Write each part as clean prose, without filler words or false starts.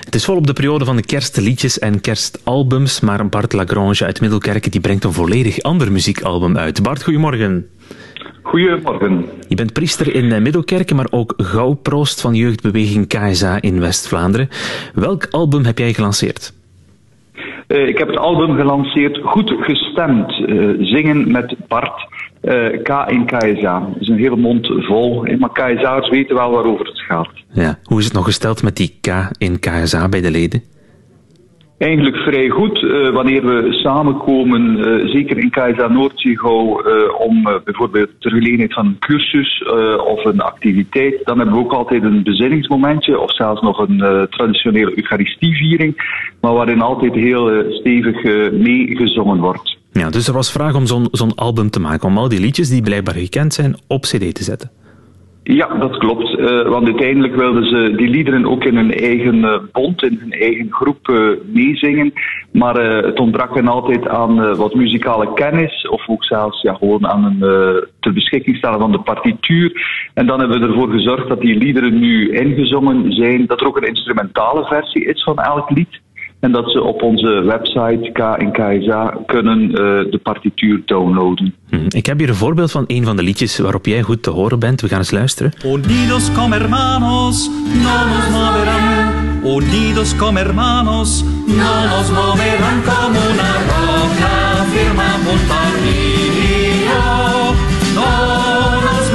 Het is volop de periode van de kerstliedjes en kerstalbums, maar Bart Lagrange uit Middelkerke die brengt een volledig ander muziekalbum uit. Bart, goedemorgen. Goedemorgen. Je bent priester in Middelkerke, maar ook gauwproost van jeugdbeweging KSA in West-Vlaanderen. Welk album heb jij gelanceerd? Ik heb het album gelanceerd Goed Gestemd, zingen met Bart, K in KSA. Dat is een hele mond vol, maar KSA'ers weten wel waarover het gaat. Ja. Hoe is het nog gesteld met die K in KSA bij de leden? Eigenlijk vrij goed. Wanneer we samenkomen, zeker in KSA Noord-Zegouw, om bijvoorbeeld ter gelegenheid van een cursus of een activiteit, dan hebben we ook altijd een bezinningsmomentje of zelfs nog een traditionele Eucharistieviering, maar waarin altijd heel stevig meegezongen wordt. Ja, dus er was vraag om zo'n album te maken, om al die liedjes die blijkbaar gekend zijn op cd te zetten. Ja, dat klopt. Want uiteindelijk wilden ze die liederen ook in hun eigen bond, in hun eigen groep meezingen. Maar het ontbrak hen altijd aan wat muzikale kennis, of ook zelfs gewoon aan een ter beschikking stellen van de partituur. En dan hebben we ervoor gezorgd dat die liederen nu ingezongen zijn, dat er ook een instrumentale versie is van elk lied. En dat ze op onze website K in KSA kunnen de partituur downloaden. Ik heb hier een voorbeeld van een van de liedjes waarop jij goed te horen bent. We gaan eens luisteren. Unidos como hermanos, no nos moverán. Unidos como hermanos, no nos moverán como una roca firma junto al río. No nos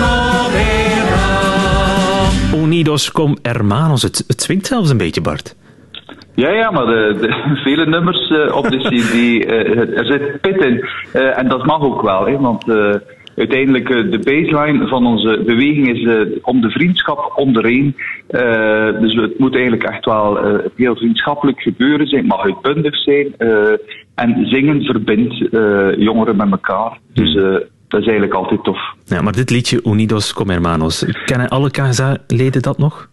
moverán. Unidos como hermanos. Het swingt zelfs een beetje, Bart. Ja, maar de vele nummers op de cd, er zit pit in. En dat mag ook wel, hè, want uiteindelijk de baseline van onze beweging is om de vriendschap ondereen. Dus het moet eigenlijk echt wel heel vriendschappelijk gebeuren zijn. Het mag uitbundig zijn. En zingen verbindt jongeren met elkaar. Dus dat is eigenlijk altijd tof. Ja, maar dit liedje, Unidos como hermanos, kennen alle KSA-leden dat nog?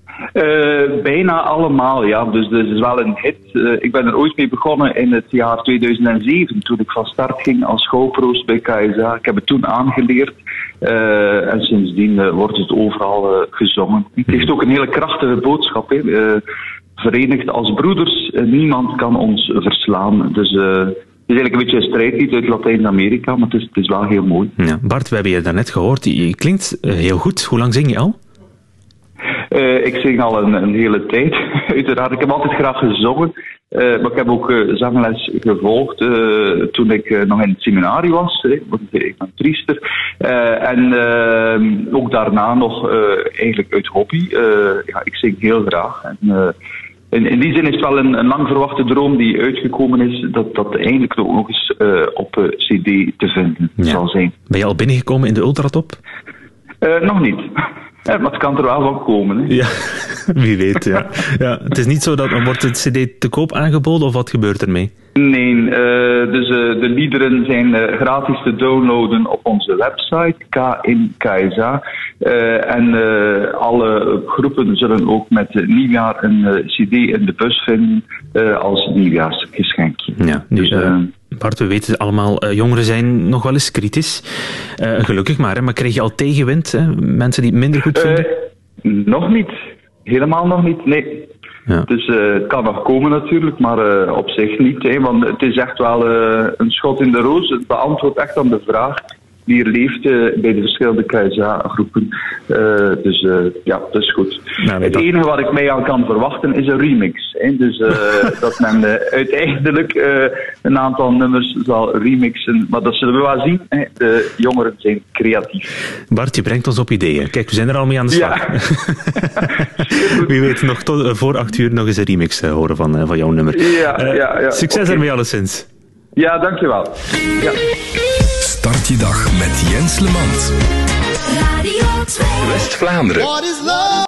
Bijna allemaal, ja. Dus dit is wel een hit. Ik ben er ooit mee begonnen in het jaar 2007, toen ik van start ging als gauwproost bij KSA. Ik heb het toen aangeleerd en sindsdien wordt het overal gezongen. Het heeft ook een hele krachtige boodschap. Hè. Verenigd als broeders, niemand kan ons verslaan. Dus het is eigenlijk een beetje een strijdlied uit Latijns-Amerika, maar het is wel heel mooi. Ja, Bart, we hebben je daarnet gehoord. Je klinkt heel goed. Hoe lang zing je al? Ik zing al een hele tijd, uiteraard. Ik heb altijd graag gezongen, maar ik heb ook zangles gevolgd toen ik nog in het seminarie was. Want ik ben priester. En ook daarna nog eigenlijk uit hobby. Ik zing heel graag. En, in die zin is het wel een lang verwachte droom die uitgekomen is, dat eindelijk ook nog eens op cd te vinden zal zijn. Ben je al binnengekomen in de Ultratop? Nog niet. Ja, maar het kan er wel van komen. Hè. Ja, wie weet. Ja. Ja, het is niet zo dat wordt het cd te koop aangeboden of wat gebeurt ermee? Nee, dus de liederen zijn gratis te downloaden op onze website, K in KSA. En alle groepen zullen ook met nieuwjaar een cd in de bus vinden als nieuwjaarsgeschenkje. Ja, dus, Bart, we weten allemaal, jongeren zijn nog wel eens kritisch. Gelukkig maar krijg je al tegenwind? Hè? Mensen die het minder goed vinden? Nog niet. Helemaal nog niet, nee. Ja. Dus het kan nog komen natuurlijk, maar op zich niet. Hè, want het is echt wel een schot in de roos. Het beantwoordt echt aan de vraag die er leeft bij de verschillende KSA-groepen. Dus dat is goed. Nou, het enige wat ik mij al kan verwachten is een remix. Hè. Dus dat men uiteindelijk een aantal nummers zal remixen. Maar dat zullen we wel zien. Hè. De jongeren zijn creatief. Bart, je brengt ons op ideeën. Kijk, we zijn er al mee aan de slag. Ja. Wie weet, nog voor 8 uur nog eens een remix horen van jouw nummer. Ja. Succes ermee alleszins. Ja, dankjewel. Ja. Start je dag met Jens Lemant. Radio 2 West-Vlaanderen.